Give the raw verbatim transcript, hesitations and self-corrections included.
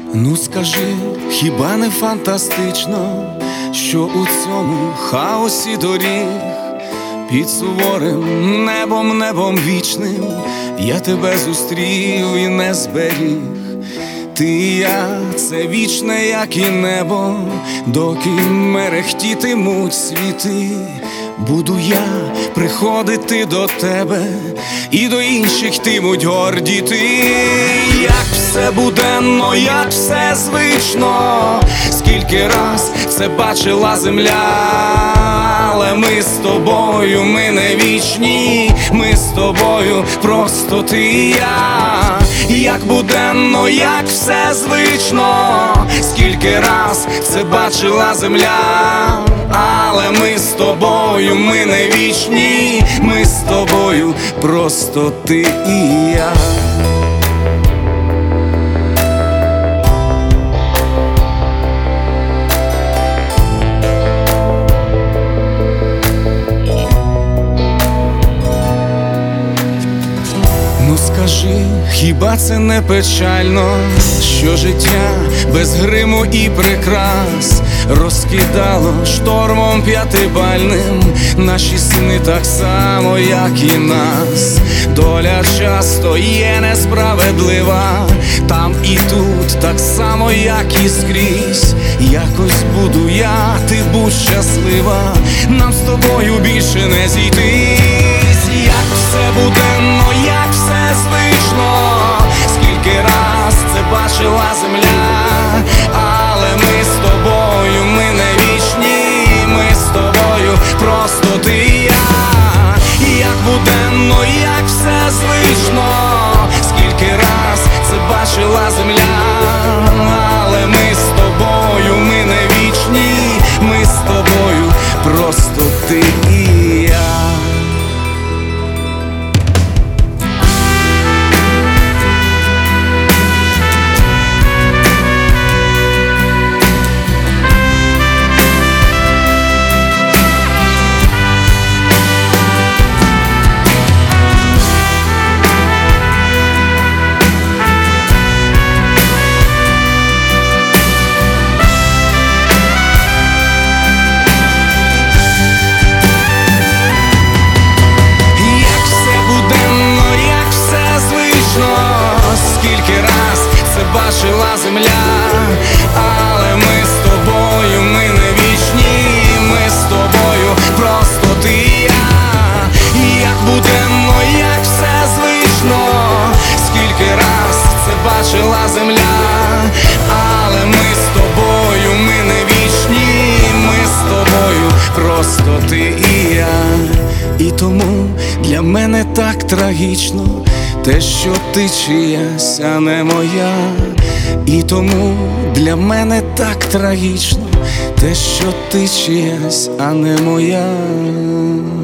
Ну скажи, хіба не фантастично, що у цьому хаосі доріг під суворим небом, небом вічним я тебе зустрів і не зберіг. Ти і я – це вічне, як і небо, доки мерехтітимуть світи. Буду я приходити до тебе, і до інших йтимуть гордіти. Як все буденно, як все звично, скільки раз це бачила земля. Але ми з тобою, ми не вічні, ми з тобою просто ти і я. Як буденно, як все звично, скільки раз це бачила земля. Але ми з тобою, ми не вічні, ми з тобою просто ти і я. Ну скажи, хіба це не печально, що життя без гриму і прикрас розкидало штормом п'ятибальним наші сни так само, як і нас. Доля часто є несправедлива, там і тут так само, як і скрізь. Якось буду я, ти будь щаслива, нам з тобою більше не зійтись. Як все буденно, як все звично, скільки раз це бачила земля. Але ми з тобою, ми не вічні, ми з тобою просто ти і я. Як буденно, як все звично, скільки раз це бачила земля. Але ми з тобою, ми не вічні, ми з тобою просто ти і я. Бачила земля, але ми з тобою, ми не вічні, ми з тобою просто ти і я. Як буденно, як все звично, скільки раз це бачила земля. Але ми з тобою, ми не вічні, ми з тобою просто ти і я. І тому для мене так трагічно те, що ти чиясь, а не моя. І тому для мене так трагічно те, що ти чиясь, а не моя.